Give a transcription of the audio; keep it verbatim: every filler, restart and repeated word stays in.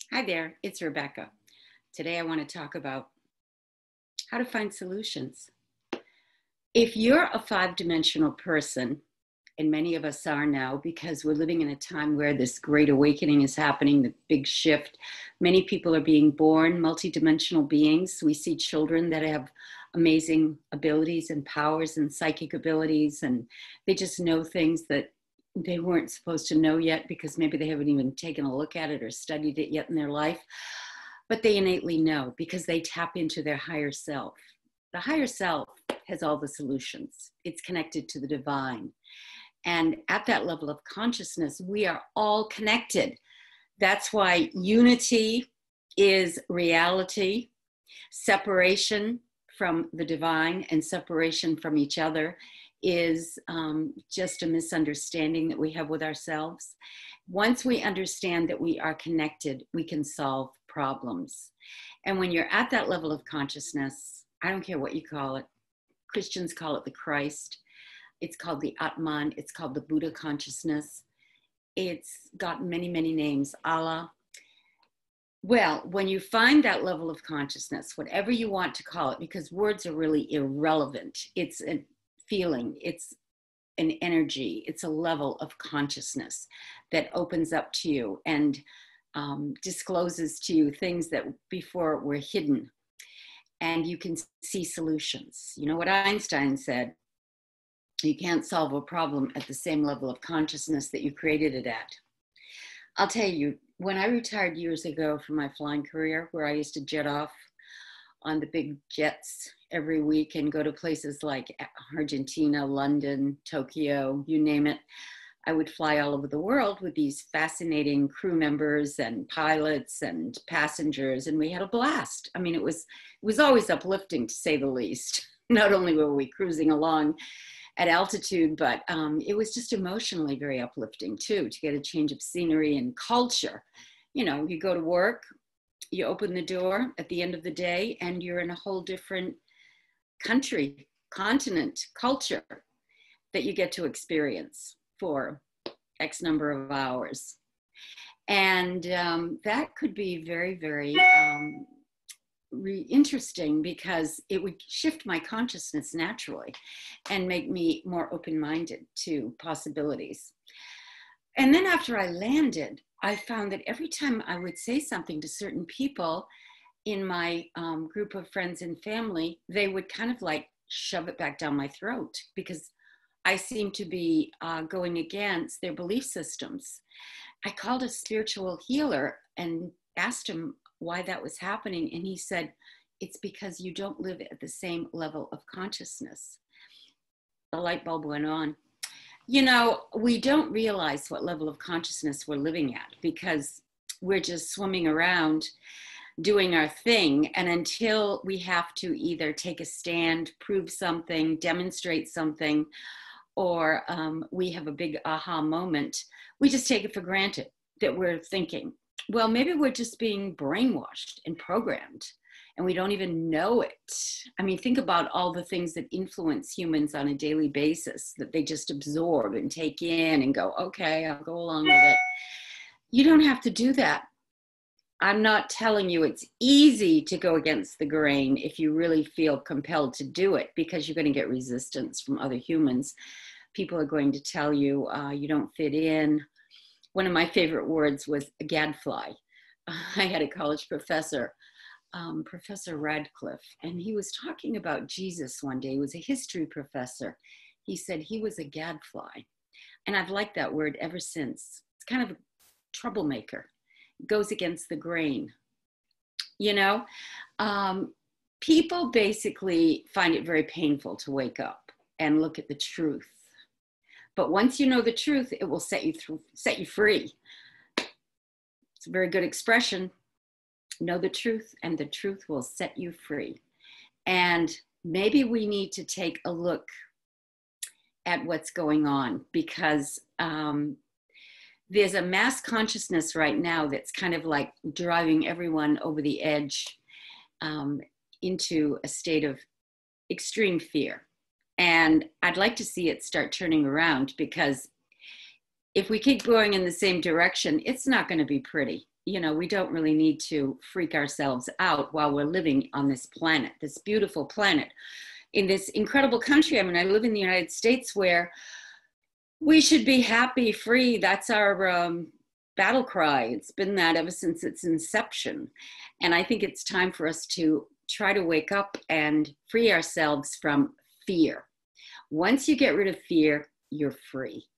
Hi there, it's Rebecca. Today I want to talk about how to find solutions. If you're a five dimensional person, and many of us are now because we're living in a time where this great awakening is happening, the big shift. Many people are being born multidimensional beings. We see children that have amazing abilities and powers and psychic abilities, and they just know things that they weren't supposed to know yet because maybe they haven't even taken a look at it or studied it yet in their life. But they innately know because they tap into their higher self. The higher self has all the solutions. It's connected to the divine. And at that level of consciousness, we are all connected. That's why unity is reality. Separation from the divine and separation from each other is um, just a misunderstanding that we have with ourselves. Once we understand that we are connected, we can solve problems. And when you're at that level of consciousness, I don't care what you call it. Christians call it the Christ. It's called the Atman. It's called the Buddha consciousness. It's got many, many names. Allah. Well, when you find that level of consciousness, whatever you want to call it, because words are really irrelevant. It's a feeling. It's an energy. It's a level of consciousness that opens up to you and um, discloses to you things that before were hidden. And you can see solutions. You know what Einstein said? You can't solve a problem at the same level of consciousness that you created it at. I'll tell you, when I retired years ago from my flying career, where I used to jet off on the big jets every week and go to places like Argentina, London, Tokyo, you name it, I would fly all over the world with these fascinating crew members and pilots and passengers, and we had a blast. I mean, it was it was always uplifting, to say the least. Not only were we cruising along at altitude, but um, it was just emotionally very uplifting too, to get a change of scenery and culture. You know, you go to work, you open the door at the end of the day, and you're in a whole different country, continent, culture that you get to experience for X number of hours. And um, that could be very, very um, re- interesting because it would shift my consciousness naturally and make me more open-minded to possibilities. And then after I landed, I found that every time I would say something to certain people in my um, group of friends and family, they would kind of like shove it back down my throat because I seemed to be uh, going against their belief systems. I called a spiritual healer and asked him why that was happening. And he said, it's because you don't live at the same level of consciousness. The light bulb went on. You know, we don't realize what level of consciousness we're living at because we're just swimming around doing our thing. And until we have to either take a stand, prove something, demonstrate something, or um, we have a big aha moment, we just take it for granted that we're thinking, well, maybe we're just being brainwashed and programmed and we don't even know it. I mean, think about all the things that influence humans on a daily basis that they just absorb and take in and go, okay, I'll go along with it. You don't have to do that. I'm not telling you it's easy to go against the grain if you really feel compelled to do it, because you're going to get resistance from other humans. People are going to tell you uh, you don't fit in. One of my favorite words was a gadfly. I had a college professor, um, Professor Radcliffe, and he was talking about Jesus one day. He was a history professor. He said he was a gadfly. And I've liked that word ever since. It's kind of a troublemaker. Goes against the grain. You know, um, people basically find it very painful to wake up and look at the truth. But once you know the truth, it will set you through, set you free. It's a very good expression. Know the truth, and the truth will set you free. And maybe we need to take a look at what's going on, because um, there's a mass consciousness right now that's kind of like driving everyone over the edge um, into a state of extreme fear. And I'd like to see it start turning around, because if we keep going in the same direction, it's not going to be pretty. you know, we don't really need to freak ourselves out while we're living on this planet, this beautiful planet, in this incredible country. I mean, I live in the United States, where we should be happy, free. That's our um, battle cry. It's been that ever since its inception. And I think it's time for us to try to wake up and free ourselves from fear. Once you get rid of fear, you're free.